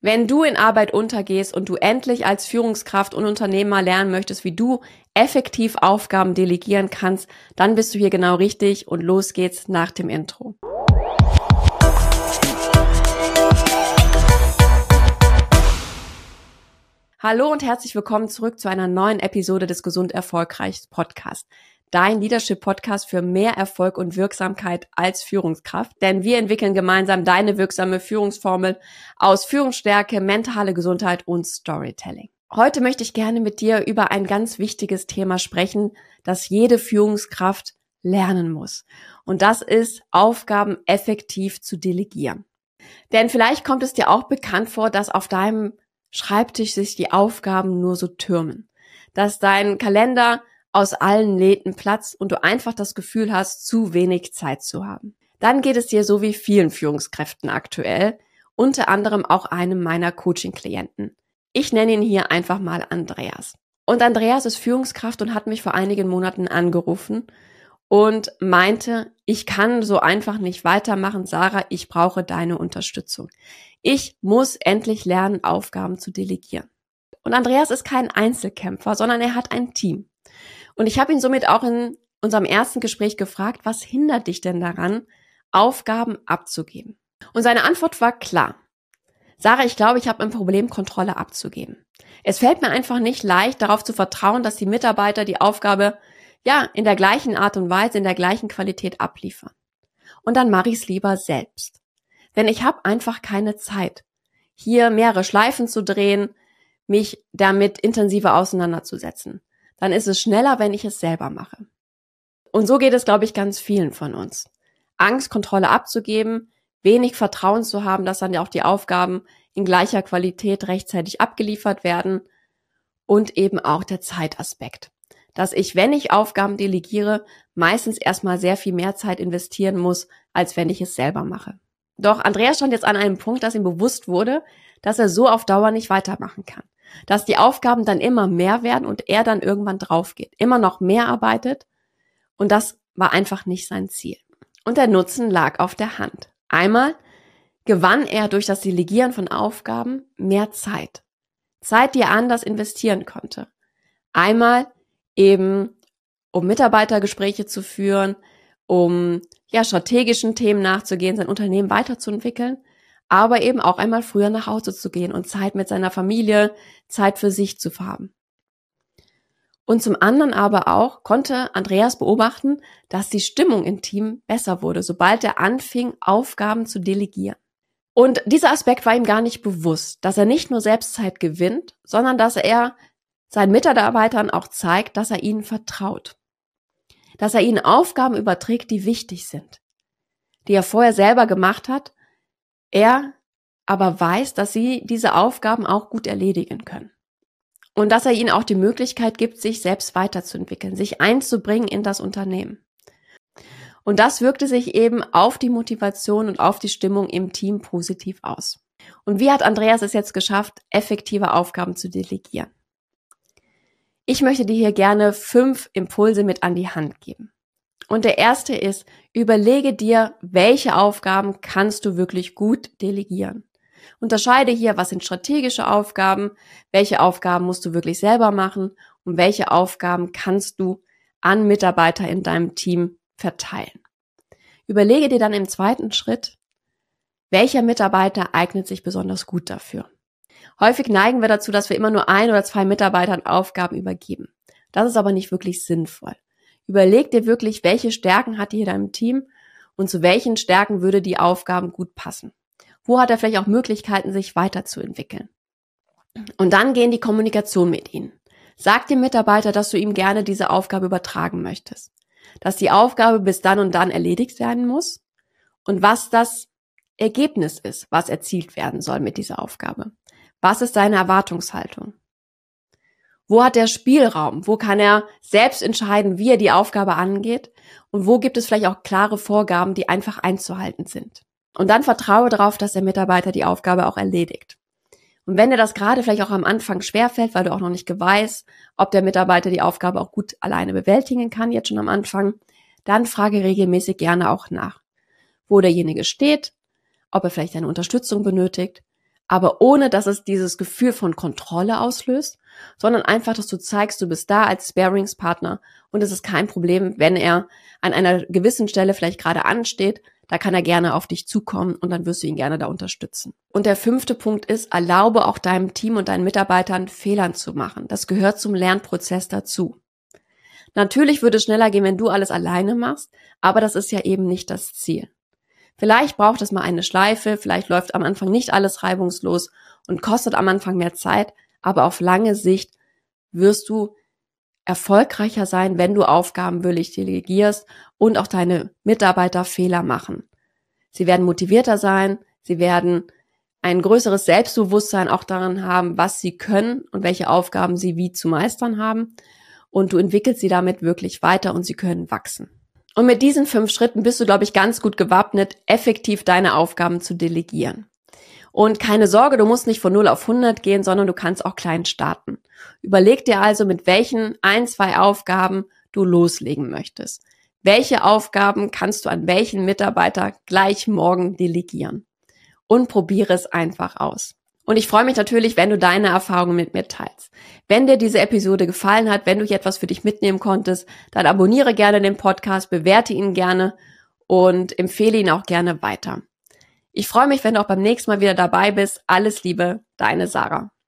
Wenn du in Arbeit untergehst und du endlich als Führungskraft und Unternehmer lernen möchtest, wie du effektiv Aufgaben delegieren kannst, dann bist du hier genau richtig und los geht's nach dem Intro. Hallo und herzlich willkommen zurück zu einer neuen Episode des Gesund Erfolgreich Podcast. Dein Leadership-Podcast für mehr Erfolg und Wirksamkeit als Führungskraft. Denn wir entwickeln gemeinsam deine wirksame Führungsformel aus Führungsstärke, mentale Gesundheit und Storytelling. Heute möchte ich gerne mit dir über ein ganz wichtiges Thema sprechen, das jede Führungskraft lernen muss. Und das ist, Aufgaben effektiv zu delegieren. Denn vielleicht kommt es dir auch bekannt vor, dass auf deinem Schreibtisch sich die Aufgaben nur so türmen. Dass dein Kalender aus allen Nähten platzt und du einfach das Gefühl hast, zu wenig Zeit zu haben. Dann geht es dir so wie vielen Führungskräften aktuell, unter anderem auch einem meiner Coaching-Klienten. Ich nenne ihn hier einfach mal Andreas. Und Andreas ist Führungskraft und hat mich vor einigen Monaten angerufen und meinte, ich kann so einfach nicht weitermachen, Sarah, ich brauche deine Unterstützung. Ich muss endlich lernen, Aufgaben zu delegieren. Und Andreas ist kein Einzelkämpfer, sondern er hat ein Team. Und ich habe ihn somit auch in unserem ersten Gespräch gefragt, was hindert dich denn daran, Aufgaben abzugeben? Und seine Antwort war klar. Sarah, ich glaube, ich habe ein Problem, Kontrolle abzugeben. Es fällt mir einfach nicht leicht, darauf zu vertrauen, dass die Mitarbeiter die Aufgabe in der gleichen Art und Weise, in der gleichen Qualität abliefern. Und dann mache ich es lieber selbst. Denn ich habe einfach keine Zeit, hier mehrere Schleifen zu drehen, mich damit intensiver auseinanderzusetzen. Dann ist es schneller, wenn ich es selber mache. Und so geht es, glaube ich, ganz vielen von uns. Angst, Kontrolle abzugeben, wenig Vertrauen zu haben, dass dann ja auch die Aufgaben in gleicher Qualität rechtzeitig abgeliefert werden und eben auch der Zeitaspekt. Dass ich, wenn ich Aufgaben delegiere, meistens erstmal sehr viel mehr Zeit investieren muss, als wenn ich es selber mache. Doch Andreas stand jetzt an einem Punkt, dass ihm bewusst wurde, dass er so auf Dauer nicht weitermachen kann. Dass die Aufgaben dann immer mehr werden und er dann irgendwann drauf geht, immer noch mehr arbeitet und das war einfach nicht sein Ziel. Und der Nutzen lag auf der Hand. Einmal gewann er durch das Delegieren von Aufgaben mehr Zeit. Zeit, die er anders investieren konnte. Einmal eben, um Mitarbeitergespräche zu führen, um strategischen Themen nachzugehen, sein Unternehmen weiterzuentwickeln, aber eben auch einmal früher nach Hause zu gehen und Zeit mit seiner Familie, Zeit für sich zu haben. Und zum anderen aber auch konnte Andreas beobachten, dass die Stimmung im Team besser wurde, sobald er anfing, Aufgaben zu delegieren. Und dieser Aspekt war ihm gar nicht bewusst, dass er nicht nur Selbstzeit gewinnt, sondern dass er seinen Mitarbeitern auch zeigt, dass er ihnen vertraut. Dass er ihnen Aufgaben überträgt, die wichtig sind, die er vorher selber gemacht hat, er aber weiß, dass sie diese Aufgaben auch gut erledigen können. Und dass er ihnen auch die Möglichkeit gibt, sich selbst weiterzuentwickeln, sich einzubringen in das Unternehmen. Und das wirkte sich eben auf die Motivation und auf die Stimmung im Team positiv aus. Und wie hat Andreas es jetzt geschafft, effektive Aufgaben zu delegieren? Ich möchte dir hier gerne 5 Impulse mit an die Hand geben. Und der erste ist, überlege dir, welche Aufgaben kannst du wirklich gut delegieren. Unterscheide hier, was sind strategische Aufgaben, welche Aufgaben musst du wirklich selber machen und welche Aufgaben kannst du an Mitarbeiter in deinem Team verteilen. Überlege dir dann im zweiten Schritt, welcher Mitarbeiter eignet sich besonders gut dafür. Häufig neigen wir dazu, dass wir immer nur 1 oder 2 Mitarbeitern Aufgaben übergeben. Das ist aber nicht wirklich sinnvoll. Überleg dir wirklich, welche Stärken hat hier dein Team und zu welchen Stärken würde die Aufgaben gut passen. Wo hat er vielleicht auch Möglichkeiten, sich weiterzuentwickeln? Und dann geh in die Kommunikation mit ihnen. Sag dem Mitarbeiter, dass du ihm gerne diese Aufgabe übertragen möchtest. Dass die Aufgabe bis dann und dann erledigt werden muss und was das Ergebnis ist, was erzielt werden soll mit dieser Aufgabe. Was ist deine Erwartungshaltung? Wo hat er Spielraum? Wo kann er selbst entscheiden, wie er die Aufgabe angeht? Und wo gibt es vielleicht auch klare Vorgaben, die einfach einzuhalten sind? Und dann vertraue darauf, dass der Mitarbeiter die Aufgabe auch erledigt. Und wenn dir das gerade vielleicht auch am Anfang schwerfällt, weil du auch noch nicht weißt, ob der Mitarbeiter die Aufgabe auch gut alleine bewältigen kann, jetzt schon am Anfang, dann frage regelmäßig gerne auch nach, wo derjenige steht, ob er vielleicht eine Unterstützung benötigt, aber ohne, dass es dieses Gefühl von Kontrolle auslöst, sondern einfach, dass du zeigst, du bist da als Sparingspartner und es ist kein Problem, wenn er an einer gewissen Stelle vielleicht gerade ansteht, da kann er gerne auf dich zukommen und dann wirst du ihn gerne da unterstützen. Und der 5. Punkt ist, erlaube auch deinem Team und deinen Mitarbeitern Fehlern zu machen. Das gehört zum Lernprozess dazu. Natürlich würde es schneller gehen, wenn du alles alleine machst, aber das ist ja eben nicht das Ziel. Vielleicht braucht es mal eine Schleife, vielleicht läuft am Anfang nicht alles reibungslos und kostet am Anfang mehr Zeit, aber auf lange Sicht wirst du erfolgreicher sein, wenn du Aufgaben willig delegierst und auch deine Mitarbeiter Fehler machen. Sie werden motivierter sein, sie werden ein größeres Selbstbewusstsein auch daran haben, was sie können und welche Aufgaben sie wie zu meistern haben. Und du entwickelst sie damit wirklich weiter und sie können wachsen. Und mit diesen 5 Schritten bist du, glaube ich, ganz gut gewappnet, effektiv deine Aufgaben zu delegieren. Und keine Sorge, du musst nicht von 0 auf 100 gehen, sondern du kannst auch klein starten. Überleg dir also, mit welchen 1, 2 Aufgaben du loslegen möchtest. Welche Aufgaben kannst du an welchen Mitarbeiter gleich morgen delegieren? Und probiere es einfach aus. Und ich freue mich natürlich, wenn du deine Erfahrungen mit mir teilst. Wenn dir diese Episode gefallen hat, wenn du hier etwas für dich mitnehmen konntest, dann abonniere gerne den Podcast, bewerte ihn gerne und empfehle ihn auch gerne weiter. Ich freue mich, wenn du auch beim nächsten Mal wieder dabei bist. Alles Liebe, deine Sarah.